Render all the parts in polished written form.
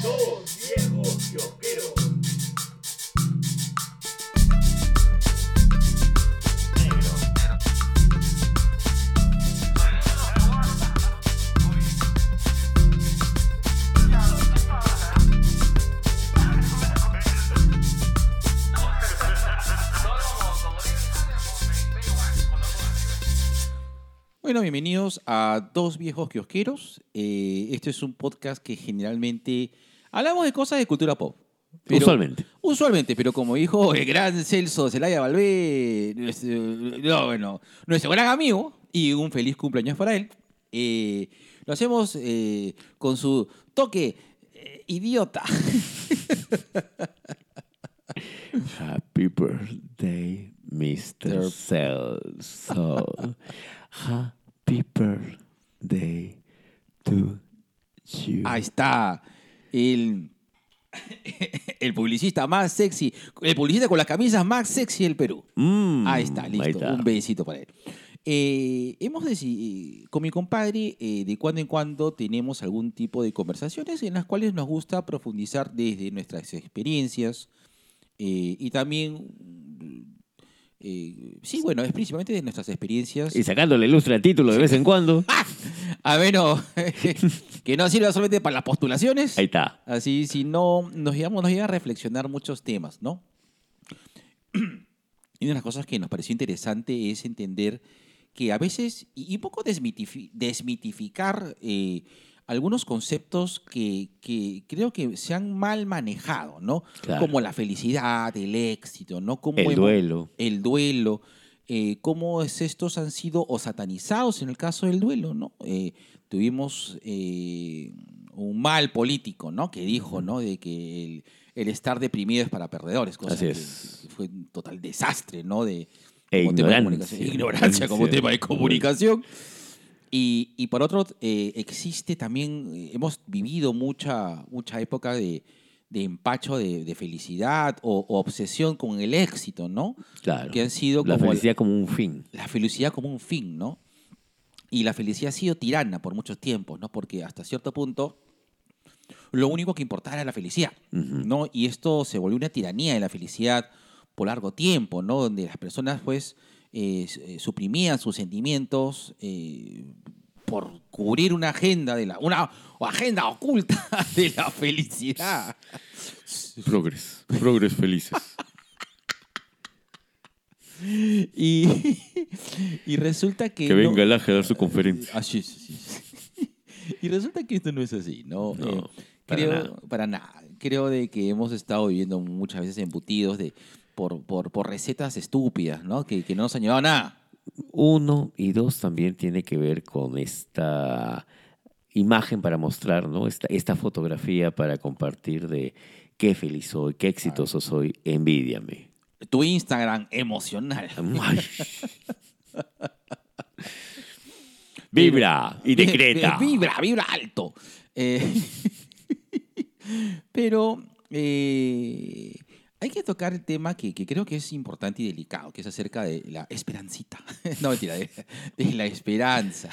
Dos viejos kiosqueros. Bueno, bienvenidos a Dos Viejos Kiosqueros. Este es un podcast que generalmente hablamos de cosas de cultura pop. Usualmente, pero como dijo el gran Celso Zelaya Valvé, nuestro gran amigo, y un feliz cumpleaños para él, lo hacemos con su toque idiota. Happy birthday, Mr. Celso. Happy birthday to you. Ahí está. El publicista más sexy, el publicista con las camisas más sexy del Perú. Ahí está, listo. Ahí está. Un besito para él. Hemos decidido, con mi compadre, de cuando en cuando tenemos algún tipo de conversaciones en las cuales nos gusta profundizar desde nuestras experiencias y también, es principalmente de nuestras experiencias. Y sacándole lustre al título de vez en cuando. A ver, que no sirva solamente para las postulaciones. Ahí está. Así, si no, nos llega a reflexionar muchos temas, ¿no? Y una de las cosas que nos pareció interesante es entender que a veces, y un poco desmitificar algunos conceptos que creo que se han mal manejado, ¿no? Claro. Como la felicidad, el éxito, ¿no? Como El duelo. El duelo. Cómo estos han sido o satanizados en el caso del duelo, ¿no? Tuvimos un mal político, ¿no? Que dijo, ¿no? De que el estar deprimido es para perdedores, cosa Así que es. fue un total desastre, ¿no? E como tema de ignorancia. comunicación. Ignorancia como tema de comunicación. Y por otro, existe también, hemos vivido mucha época de empacho de felicidad o obsesión con el éxito, ¿no? Claro. Que han sido la como felicidad como un fin. la felicidad como un fin, ¿no? Y la felicidad ha sido tirana por muchos tiempos, ¿no? Porque hasta cierto punto lo único que importaba era la felicidad, ¿no? Y esto se volvió una tiranía de la felicidad por largo tiempo, ¿no? Donde las personas, pues, suprimían sus sentimientos por cubrir una agenda una agenda oculta de la felicidad. Progres felices. Y resulta que Que venga el Aje a dar su conferencia. Sí. Y resulta que esto no es así, ¿no? No, Para nada. Creo de que hemos estado viviendo muchas veces embutidos por recetas estúpidas, ¿no? Que no nos han llevado a nada. Uno y dos también tiene que ver con esta imagen para mostrar, ¿no? Esta fotografía para compartir de qué feliz soy, qué exitoso soy, envídiame. Tu Instagram emocional. Ay. Vibra y decreta. Vibra alto. Pero hay que tocar el tema que creo que es importante y delicado, que es acerca de la esperancita. No, mentira, de la esperanza.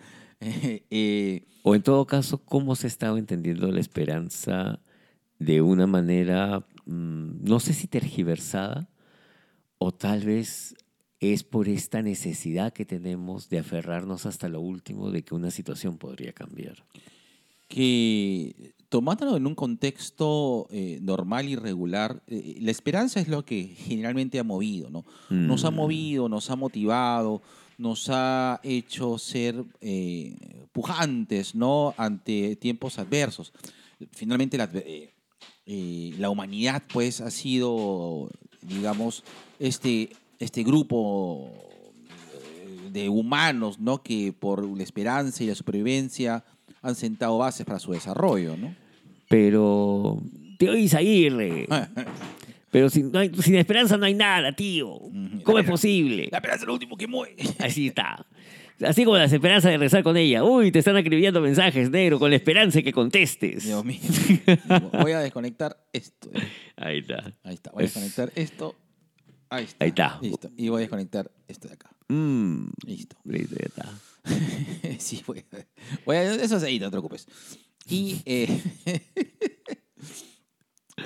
O en todo caso, ¿cómo se estaba entendiendo la esperanza de una manera, no sé si tergiversada, o tal vez es por esta necesidad que tenemos de aferrarnos hasta lo último de que una situación podría cambiar? Que tomándolo en un contexto normal y regular, la esperanza es lo que generalmente ha movido, ¿no? Nos ha movido, nos ha motivado, nos ha hecho ser pujantes, ¿no? Ante tiempos adversos. Finalmente la humanidad, pues, ha sido, digamos, este grupo de humanos, ¿no? Que por la esperanza y la supervivencia han sentado bases para su desarrollo, ¿no? Pero, tío Isaguirre, pero sin esperanza no hay nada, tío. ¿Cómo es posible? La esperanza es lo último que muere. Así está. Así como las esperanzas de rezar con ella. Uy, te están escribiendo mensajes, negro, con la esperanza de que contestes. Dios mío. Voy a desconectar esto. Ahí está. Ahí está. Voy a desconectar esto. Ahí está. Ahí está. Listo. Y voy a desconectar esto de acá. Listo. Listo, ya está. Sí, eso es ahí, no te preocupes. Y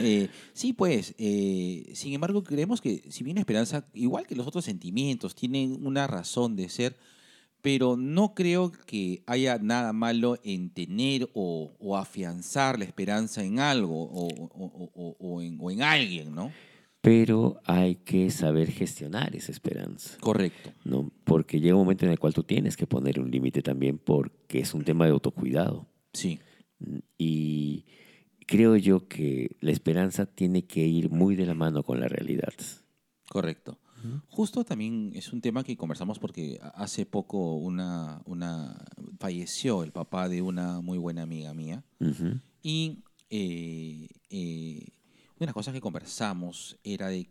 Sí, pues, sin embargo, creemos que si bien la esperanza, igual que los otros sentimientos, tienen una razón de ser, pero no creo que haya nada malo en tener o afianzar la esperanza en algo o en alguien, ¿no? Pero hay que saber gestionar esa esperanza, Correcto. ¿no? Porque llega un momento en el cual tú tienes que poner un límite también porque es un tema de autocuidado. Sí, Y creo yo que la esperanza tiene que ir muy de la mano con la realidad. correcto. Ujú. Justo también es un tema que conversamos porque hace poco falleció el papá de una muy buena amiga mía. Ujú. Y una de las cosas que conversamos era de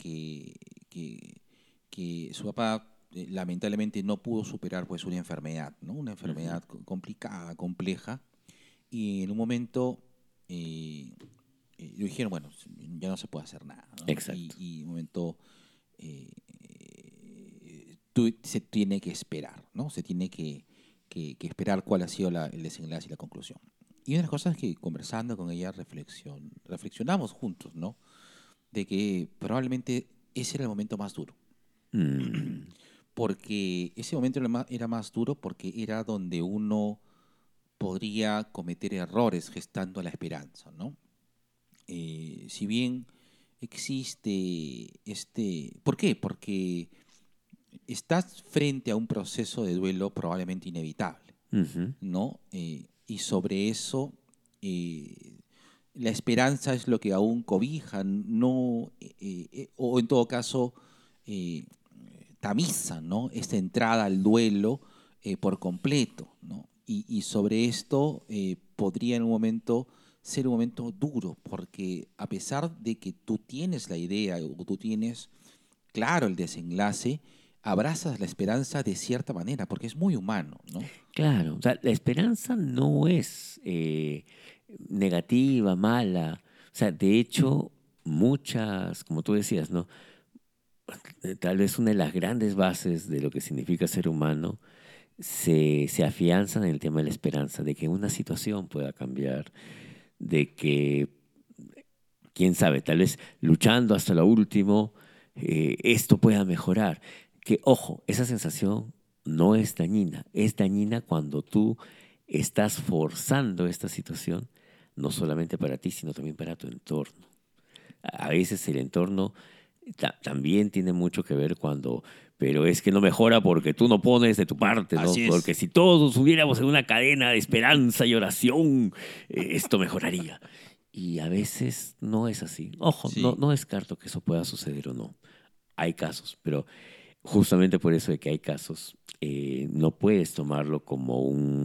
que su papá lamentablemente no pudo superar pues una enfermedad, ¿no? Una Ujú. enfermedad complicada, compleja. Y en un momento le dijeron, bueno, ya no se puede hacer nada, ¿no? Exacto. Y en un momento eh, se tiene que esperar, ¿no? Se tiene que esperar cuál ha sido el desenlace y la conclusión. Y una de las cosas que conversando con ella reflexionamos juntos, ¿no? De que probablemente ese era el momento más duro. Mm. Porque ese momento era más duro porque era donde uno podría cometer errores gestando la esperanza, ¿no? Si bien existe ¿Por qué? Porque estás frente a un proceso de duelo probablemente inevitable, Ujú. ¿no? Y sobre eso, la esperanza es lo que aún cobija, no, o en todo caso, eh, tamiza, ¿no? Esta entrada al duelo por completo, ¿no? Y sobre esto podría en un momento ser un momento duro, porque a pesar de que tú tienes la idea o tú tienes claro el desenlace, abrazas la esperanza de cierta manera, porque es muy humano, ¿no? Claro, o sea, la esperanza no es negativa, mala. O sea, de hecho, muchas, como tú decías, ¿no? Tal vez una de las grandes bases de lo que significa ser humano se afianzan en el tema de la esperanza, de que una situación pueda cambiar, de que, quién sabe, tal vez luchando hasta lo último, esto pueda mejorar. Que, ojo, esa sensación no es dañina cuando tú estás forzando esta situación, no solamente para ti, sino también para tu entorno. A veces el entorno también tiene mucho que ver cuando, pero es que no mejora porque tú no pones de tu parte, ¿no? Así Porque es. si todos hubiéramos en una cadena de esperanza y oración, esto mejoraría. Y a veces no es así. Ojo, no, Sí. no descarto que eso pueda suceder o no. Hay casos, pero justamente por eso de que hay casos, no puedes tomarlo como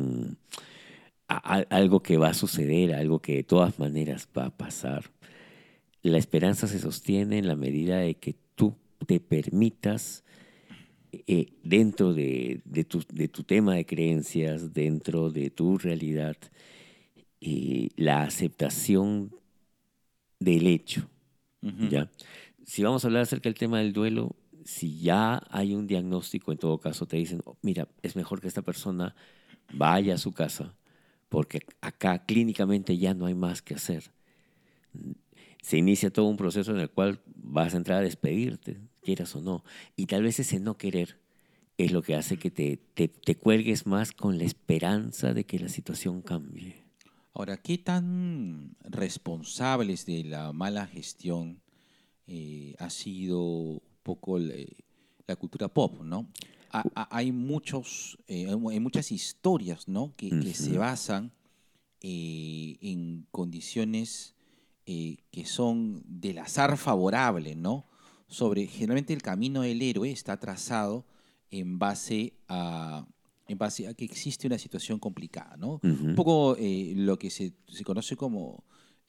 algo que va a suceder, algo que de todas maneras va a pasar. La esperanza se sostiene en la medida de que tú te permitas, dentro de tu tema de creencias, dentro de tu realidad, la aceptación del hecho, Ujú. ¿ya? Si vamos a hablar acerca del tema del duelo, si ya hay un diagnóstico, en todo caso te dicen, "Oh, mira, es mejor que esta persona vaya a su casa porque acá clínicamente ya no hay más que hacer". Se inicia todo un proceso en el cual vas a entrar a despedirte, quieras o no. Y tal vez ese no querer es lo que hace que te cuelgues más con la esperanza de que la situación cambie. Ahora, ¿qué tan responsables de la mala gestión ha sido un poco la cultura pop, ¿no? Hay hay muchas historias, ¿no? Que se Ujú. basan en condiciones que son del azar favorable, ¿no? Generalmente el camino del héroe está trazado en base a, en base a que existe una situación complicada, ¿no? Un Ujú. poco lo que se conoce como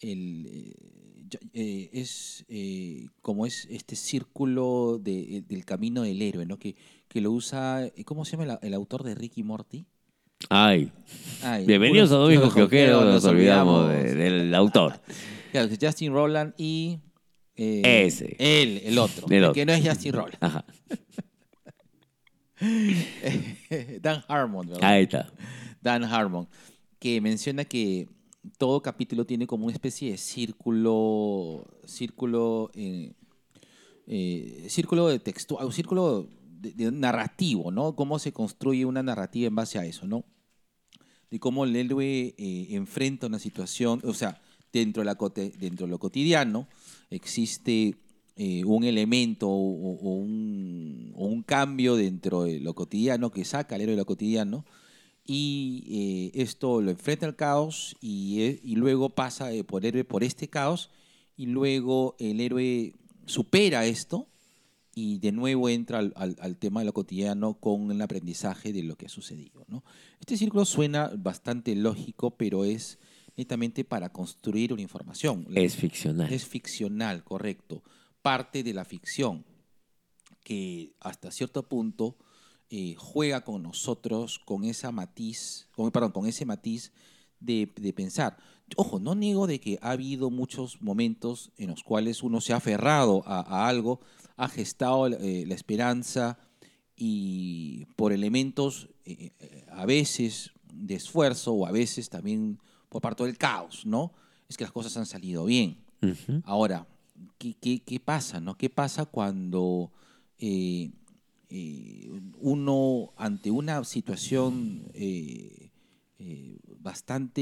como es este círculo del camino del héroe, ¿no? Que lo usa, ¿cómo se llama el autor de Ricky Morty? Ay, Ay, bienvenidos a puros Domingos Quioquero, nos nos olvidamos olvidamos. del autor. Claro, Justin Roland y Ese, el otro, el el que otro. no es Justin Roland. Ajá, Dan Harmon, ¿verdad? ahí está. Dan Harmon, que menciona todo capítulo tiene como una especie de círculo de texto, un círculo de narrativo, ¿no? Cómo se construye una narrativa en base a eso, ¿no? De cómo el héroe enfrenta una situación, o sea, dentro de lo cotidiano existe un elemento o un cambio dentro de lo cotidiano que saca al héroe de lo cotidiano y esto lo enfrenta al caos y luego pasa por héroe por este caos y luego el héroe supera esto y de nuevo entra al tema de lo cotidiano con el aprendizaje de lo que ha sucedido, ¿no? Este círculo suena bastante lógico, pero es netamente para construir una información. Es ficcional. Es ficcional, correcto. Parte de la ficción que hasta cierto punto juega con nosotros con ese matiz de pensar. Ojo, no niego de que ha habido muchos momentos en los cuales uno se ha aferrado a algo, ha gestado la esperanza y por elementos a veces de esfuerzo o a veces también por parte del caos, ¿no? Es que las cosas han salido bien. Ujú. Ahora, ¿qué pasa, no? ¿Qué pasa cuando uno ante una situación bastante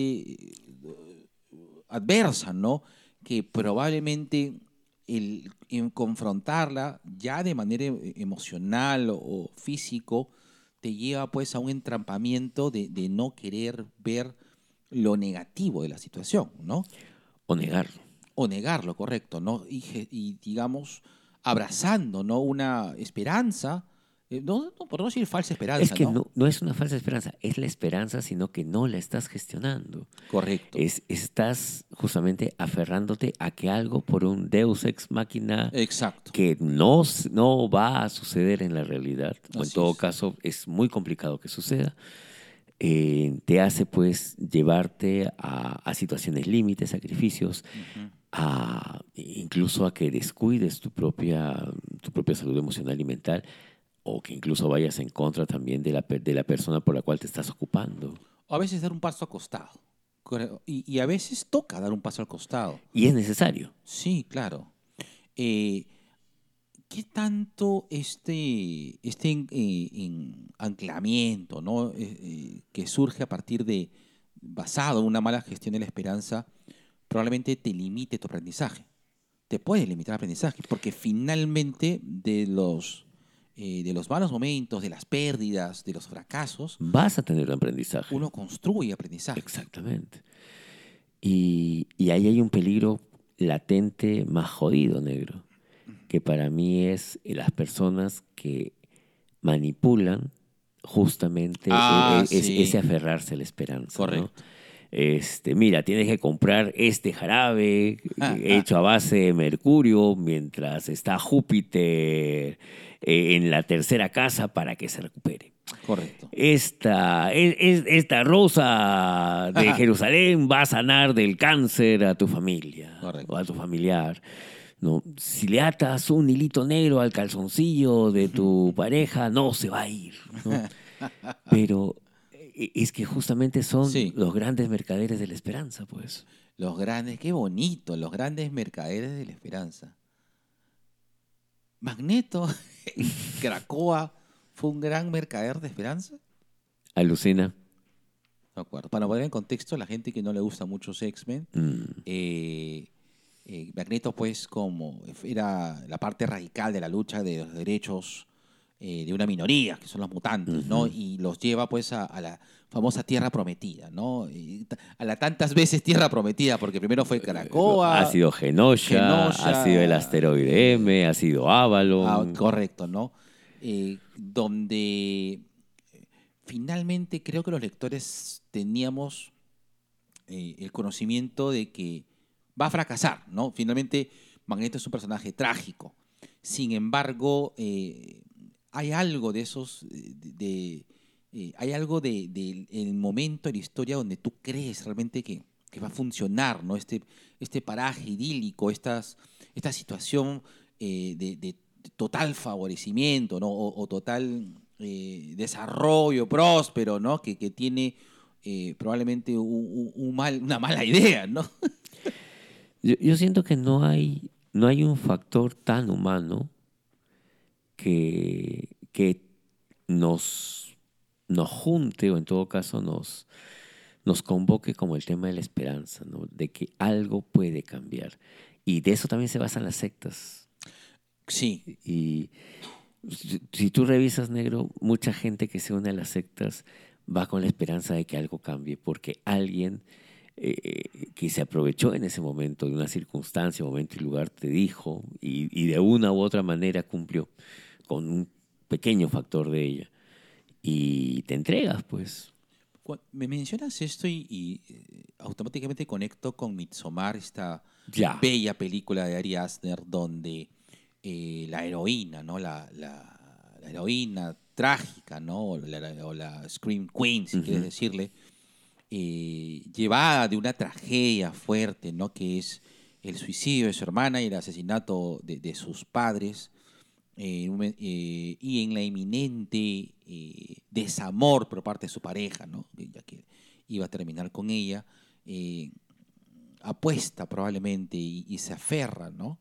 adversa, ¿no? Que probablemente en confrontarla ya de manera emocional o físico te lleva pues a un entrampamiento de no querer ver lo negativo de la situación, ¿no? O negarlo. O negarlo, correcto, ¿no? Y digamos, abrazando, ¿no? Una esperanza, por no decir falsa esperanza, Es que ¿no? no es una falsa esperanza, es la esperanza, sino que no la estás gestionando. Correcto. Estás justamente aferrándote a que algo por un Deus ex machina Exacto. que no va a suceder en la realidad, o en Así todo es. caso es muy complicado que suceda, te hace pues llevarte a situaciones límites, sacrificios, Ujú. incluso a que descuides tu propia salud emocional y mental, o que incluso vayas en contra también de la persona por la cual te estás ocupando. O a veces dar un paso al costado. Y a veces toca dar un paso al costado. Y es necesario. Sí, claro. Eh, ¿Qué tanto anclamiento, ¿no? Que surge a partir basado en una mala gestión de la esperanza, probablemente te limite tu aprendizaje? Te puede limitar el aprendizaje, porque finalmente de los malos momentos, de las pérdidas, de los fracasos, Vas a tener un aprendizaje. uno construye aprendizaje. Exactamente. Y ahí hay un peligro latente más jodido, negro, que para mí es las personas que manipulan justamente ese Sí, aferrarse a la esperanza, ¿no? correcto. Mira, tienes que comprar este jarabe hecho a base de mercurio mientras está Júpiter en la tercera casa para que se recupere. Correcto. Esta rosa de Jerusalén va a sanar del cáncer a tu familia Correcto. o a tu familiar. ¿No? Si le atas un hilito negro al calzoncillo de tu pareja, no se va a ir, ¿no? Pero es que justamente son Sí, los grandes mercaderes de la esperanza, pues. qué bonito, los grandes mercaderes de la esperanza. Magneto en Cracoa fue un gran mercader de esperanza. Alucina. De acuerdo. Para poner en contexto, la gente que no le gusta mucho X-Men, Mm. Magneto, pues, como era la parte radical de la lucha de los derechos de una minoría, que son los mutantes, ¿no? Ujú. Y los lleva, pues, a la famosa Tierra Prometida, ¿no? A la tantas veces Tierra Prometida, porque primero fue Ha Krakoa, sido Genosha, ha sido el Genosha, asteroide M, ha sido Avalon. correcto, ¿no? Donde finalmente creo que los lectores teníamos el conocimiento de que va a fracasar, ¿no? Finalmente, Magneto es un personaje trágico. Sin embargo, hay algo de esos, hay algo el momento en la historia donde tú crees realmente que va a funcionar, ¿no? Este paraje idílico, esta situación de total favorecimiento, ¿no? O total desarrollo próspero, ¿no? Que tiene probablemente una mala idea, ¿no? Yo siento que no hay un factor tan humano que nos junte o en todo caso nos convoque como el tema de la esperanza, ¿no? De que algo puede cambiar. Y de eso también se basan las sectas. Sí, Y si tú revisas, negro, mucha gente que se une a las sectas va con la esperanza de que algo cambie, porque alguien que se aprovechó en ese momento de una circunstancia, momento y lugar te dijo y de una u otra manera cumplió con un pequeño factor de ella. Y te entregas, pues. Me mencionas esto y automáticamente conecto con Midsommar, esta Ya. bella película de Ari Aster donde la heroína, ¿no? La heroína trágica, ¿no? O la Scream Queen, si quieres decirle, llevada de una tragedia fuerte, ¿no? Que es el suicidio de su hermana y el asesinato de sus padres, y en la inminente desamor por parte de su pareja, ¿no? Ya que iba a terminar con ella, apuesta probablemente y se aferra, ¿no?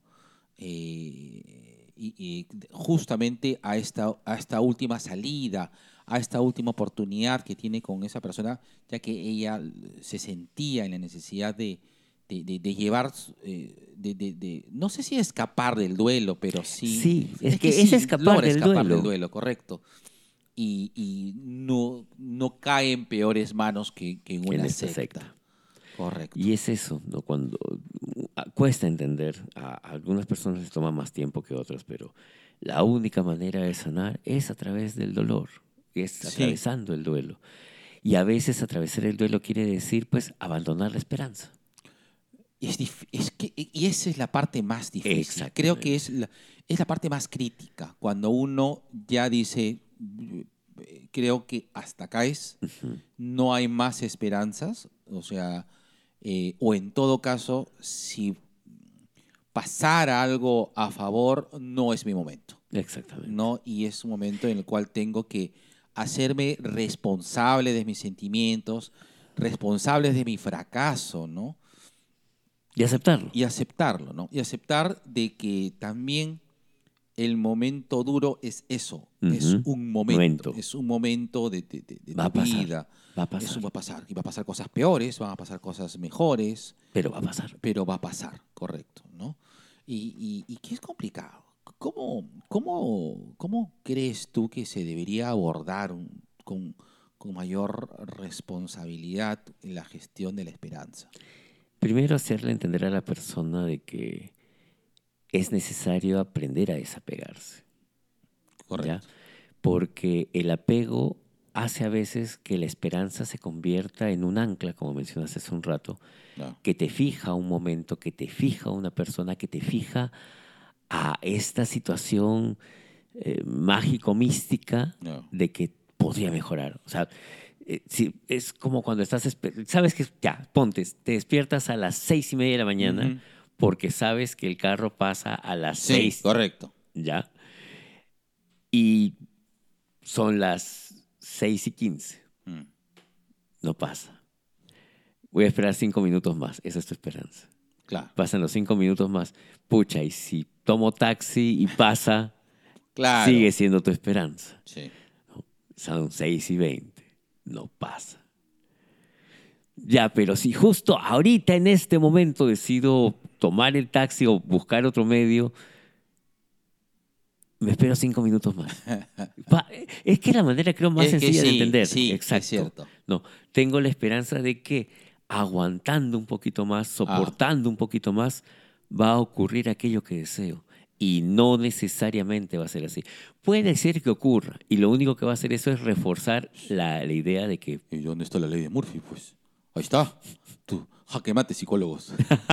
Y justamente a esta última salida, a esta última oportunidad que tiene con esa persona, ya que ella se sentía en la necesidad de llevar, no sé si escapar del duelo, pero sí. Sí, es que sí, es escapar logra del escapar duelo. del duelo, correcto. Y no cae en peores manos que en Que en una esta secta. secta. Correcto. Y es eso, ¿no? Cuando cuesta entender, a algunas personas les toma más tiempo que otras, pero la única manera de sanar es a través del dolor, es Sí. atravesando el duelo. Y a veces atravesar el duelo quiere decir, pues, abandonar la esperanza. Y esa es la parte más difícil. Creo que es la parte más crítica. Cuando uno ya dice, creo que hasta acá no hay más esperanzas. O sea, o en todo caso, si pasara algo a favor, no es mi momento, Exactamente. ¿no? Y es un momento en el cual tengo que hacerme responsable de mis sentimientos, responsable de mi fracaso, ¿no? Y aceptarlo. Y aceptarlo, ¿no? Y aceptar de que también el momento duro es eso, es Ujú. un momento, es un momento de Va a tu pasar, vida. va a pasar. Eso va a pasar. Y va a pasar cosas peores, van a pasar cosas mejores, Pero va a pasar. pero va a pasar, correcto, ¿no? Y que es complicado. ¿Cómo crees tú que se debería abordar con mayor responsabilidad en la gestión de la esperanza? Primero, hacerle entender a la persona de que es necesario aprender a desapegarse. ¿Ya? Correcto. Porque el apego hace a veces que la esperanza se convierta en un ancla, como mencionaste hace un rato, No, que te fija un momento, que te fija una persona, que te fija a esta situación mágico-mística no. de que podría mejorar. O sea, es como cuando sabes que ya, te despiertas a las 6:30 de la mañana Ujú. porque sabes que el carro pasa a las Sí, 6, correcto. ¿ya? Y son las 6:15. Mm, No pasa. Voy a esperar 5 minutos más. Esa es tu esperanza. Claro, Pasan los 5 minutos más. Pucha, y si tomo taxi y pasa, claro. sigue siendo tu esperanza. Sí. Son 6:20. No pasa. Ya, pero si justo ahorita en este momento decido tomar el taxi o buscar otro medio, me espero 5 minutos más. Es que es la manera, creo, más Es que sencilla de sí, entender. sí, Exacto. es cierto. No, tengo la esperanza de que aguantando un poquito más, soportando un poquito más, va a ocurrir aquello que deseo. Y no necesariamente va a ser así. Puede ser que ocurra. Y lo único que va a hacer eso es reforzar la idea de que ¿Y dónde está la ley de Murphy? Pues ahí está. Tú, jaque mate, psicólogos.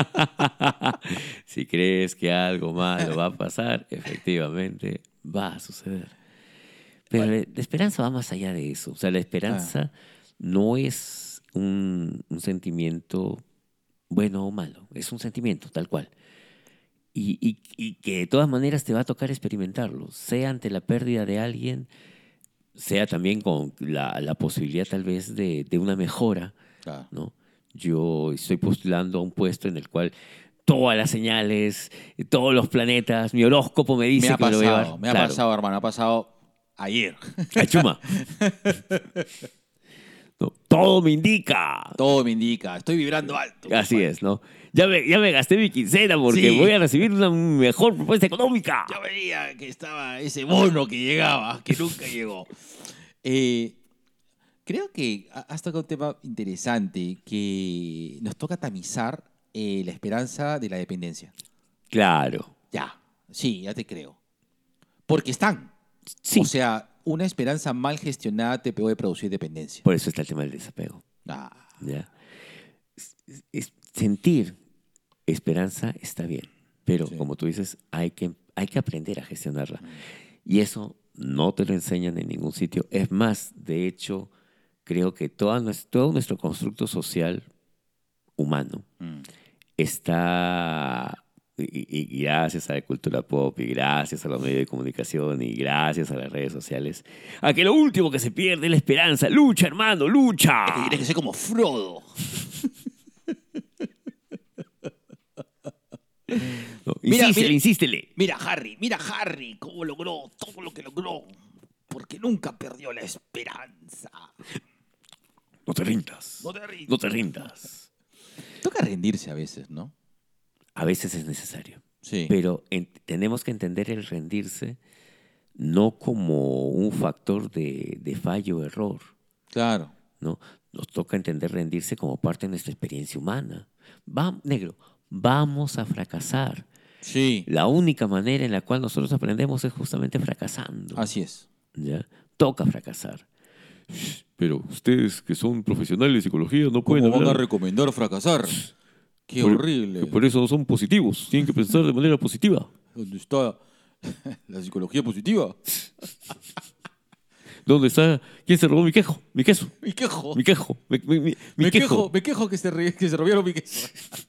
si crees que algo malo va a pasar, efectivamente va a suceder. Pero la esperanza va más allá de eso. O sea, la esperanza no es un sentimiento bueno o malo. Es un sentimiento, tal cual. Y que de todas maneras te va a tocar experimentarlo. Sea ante la pérdida de alguien, sea también con la posibilidad tal vez de una mejora, Claro. ¿no? Yo estoy postulando a un puesto en el cual todas las señales, todos los planetas, mi horóscopo me dice que me lo voy a llevar. Me ha Claro. pasado, hermano, ha pasado ayer. Achuma. No, todo me indica. Todo me indica, estoy vibrando alto. Así compadre. es, ¿no? Ya me gasté mi quincena porque Sí. voy a recibir una mejor propuesta económica. Yo veía que estaba ese bono que llegaba, que nunca llegó. Creo que has tocado un tema interesante que nos toca tamizar la esperanza de la dependencia. Claro. Ya, sí, ya te creo. Porque están. Sí. O sea, una esperanza mal gestionada te puede producir dependencia. Por eso está el tema del desapego. Ah, ¿Ya? Sentir esperanza está bien, pero Sí. como tú dices, hay que aprender a gestionarla. Y eso no te lo enseñan en ningún sitio. Es más, de hecho, creo que todo nuestro constructo social humano está, y gracias a la cultura pop, y gracias a los medios de comunicación, y gracias a las redes sociales, a que lo último que se pierde es la esperanza. ¡Lucha, hermano, lucha! que tienes que ser como Frodo. No, Mira, insístele. Mira, Harry, cómo logró todo lo que logró. Porque nunca perdió la esperanza. No te rindas. No te rindas. No te rindas. Toca rendirse a veces, ¿no? A veces es necesario. Sí. Pero tenemos que entender el rendirse no como un factor de fallo o error, Claro. ¿no? Nos toca entender rendirse como parte de nuestra experiencia humana. Negro, vamos a fracasar. Sí. La única manera en la cual nosotros aprendemos es justamente fracasando. Así es. ¿Ya? Toca fracasar. Pero ustedes que son profesionales de psicología no pueden ¿Cómo van a hablar. recomendar fracasar? Qué Por- horrible. Por eso no son positivos. Tienen que pensar de manera positiva. ¿Dónde está la psicología positiva? ¿Dónde está? ¿Quién se robó mi quejo? Mi queso. Me quejo. Mi quejo. Mi Me quejo. quejo que se robaron mi queso.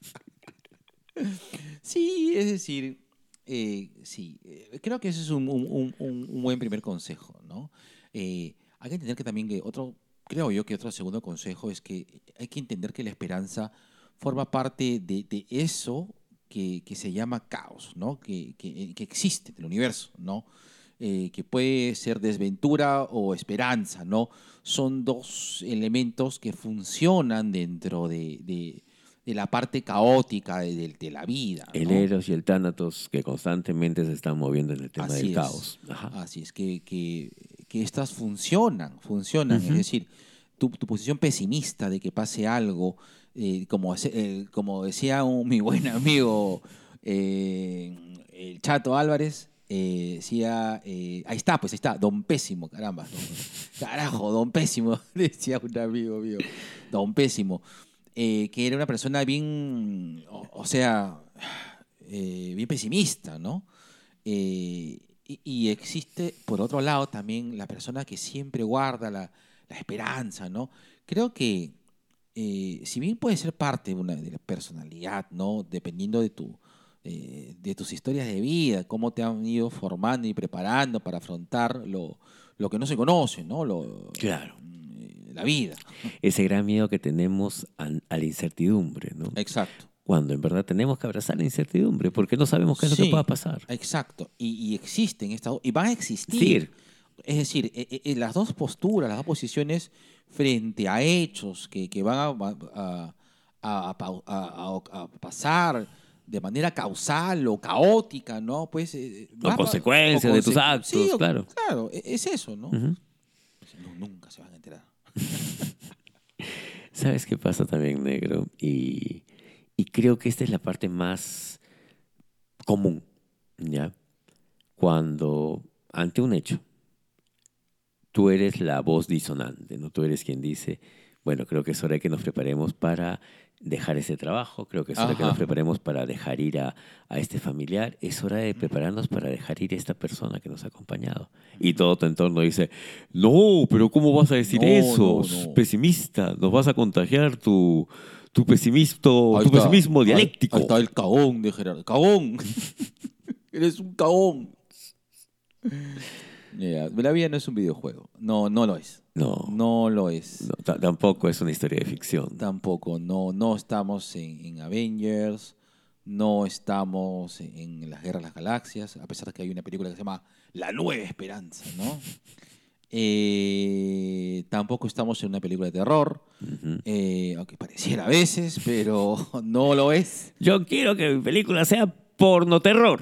Sí, es decir, sí, creo que ese es un buen primer consejo, ¿no? Hay que entender que también creo yo que otro segundo consejo es que hay que entender que la esperanza forma parte de eso que se llama caos, ¿no? Que existe en el universo, ¿no? Que puede ser desventura o esperanza, ¿no? Son dos elementos que funcionan dentro de la parte caótica de la vida, ¿no? El Eros y el Tánatos que constantemente se están moviendo en el tema Así del es. caos. Ajá. Así es, que estas funcionan. Es decir, tu posición pesimista de que pase algo, como decía mi buen amigo el Chato Álvarez, decía, ahí está, Don Pésimo, caramba. Carajo, Don Pésimo, decía un amigo mío, Don Pésimo, que era una persona bien, o sea, bien pesimista, ¿no? Y existe, por otro lado, también la persona que siempre guarda la esperanza, ¿no? Creo que, si bien puede ser parte de la personalidad, ¿no? Dependiendo de tus historias de vida, cómo te han ido formando y preparando para afrontar lo que no se conoce, ¿no? Claro. La vida. Ese gran miedo que tenemos a la incertidumbre, ¿no? Exacto. Cuando en verdad tenemos que abrazar la incertidumbre porque no sabemos qué es lo Sí, que pueda pasar. Exacto. Y existen y van a existir. Es decir, las dos posturas, las dos posiciones frente a hechos que van a pasar de manera causal o caótica, ¿no? Pues, O consecuencias de tus actos, sí, claro. Claro, es eso, ¿no? Ujú. Nunca se van a enterar. ¿Sabes qué pasa también, negro? Y creo que esta es la parte más común, ¿ya? Cuando ante un hecho, tú eres la voz disonante, ¿no? Tú eres quien dice, bueno, creo que es hora de que nos preparemos para dejar ese trabajo, creo que es hora de que Ajá. nos preparemos para dejar ir a este familiar, es hora de prepararnos para dejar ir a esta persona que nos ha acompañado. Y todo tu entorno dice, no, pero ¿cómo vas a decir No, eso? no. Pesimista, nos vas a contagiar tu pesimismo Ahí está. pesimismo dialéctico. Ahí está el cagón de Gerardo. ¡Cagón! Eres un cagón. La vida no es un videojuego. No, no lo es. No, No lo es. no, tampoco es una historia de ficción. Tampoco. No estamos en Avengers. No estamos en las Guerras de las Galaxias. A pesar de que hay una película que se llama La Nueva Esperanza, ¿no? Tampoco estamos en una película de terror. Ujú. Aunque pareciera a veces, pero no lo es. Yo quiero que mi película sea porno terror.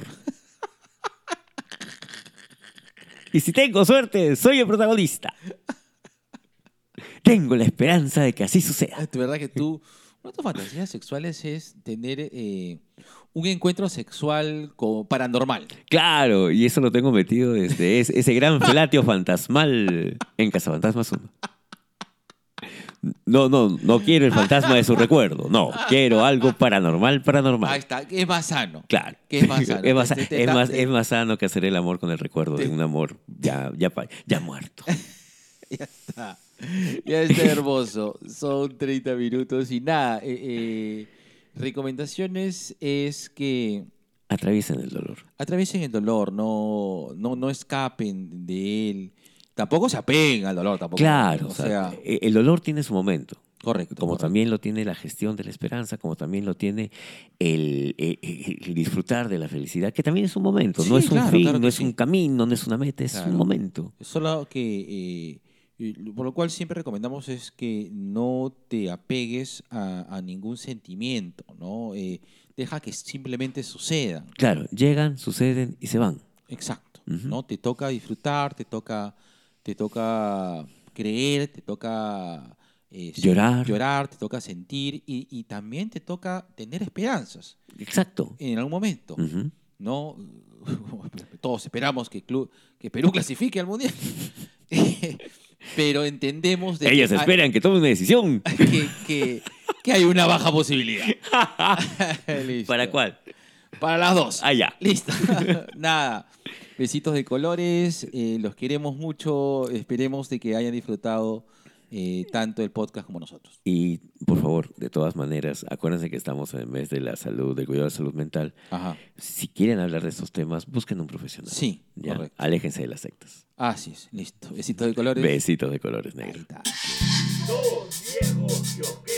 Y si tengo suerte, soy el protagonista. Tengo la esperanza de que así suceda. De verdad que una de tus fantasías sexuales es tener un encuentro sexual paranormal. Claro, y eso lo tengo metido desde ese gran felatio fantasmal en Cazafantasmas 1. No quiero el fantasma de su recuerdo. No, quiero algo paranormal. Ahí está, que es más sano. Claro. Que es más sano. Es más sano que hacer el amor con el recuerdo de un amor ya muerto. Ya está. Ya está hermoso. Son 30 minutos y nada. Recomendaciones es que Atraviesen el dolor. atraviesen el dolor, no escapen de él. Tampoco se apeguen al dolor, tampoco. Claro, O sea, el dolor tiene su momento. correcto. Como correcto. también lo tiene la gestión de la esperanza, como también lo tiene el disfrutar de la felicidad, que también es un momento, no Sí, es un claro, fin, claro no que es sí. un camino, no es una meta, es Claro. un momento. Solo que, por lo cual siempre recomendamos es que no te apegues a ningún sentimiento, ¿no? Deja que simplemente sucedan. Claro, llegan, suceden y se van. Exacto, Ujú. ¿no? Te toca disfrutar, te toca creer, te toca Llorar. te toca sentir y también te toca tener esperanzas Exacto. en algún momento, Ujú. ¿no? Todos esperamos que Perú clasifique al Mundial. Pero entendemos de Ellos que, esperan que tome una decisión. que hay una baja posibilidad. Listo. ¿Para cuál? Para las dos. Ah, ya. Listo. Nada. Besitos de colores. Los queremos mucho. Esperemos de que hayan disfrutado tanto el podcast como nosotros. Y por favor, de todas maneras, acuérdense que estamos en el mes de la salud, del cuidado de la salud mental. Ajá. Si quieren hablar de estos temas, busquen un profesional. Sí, ¿Ya? correcto. Aléjense de las sectas. Así es. Listo. Besitos de colores. Besitos de colores Ahí negros. está. Dos viejos kiosqueros.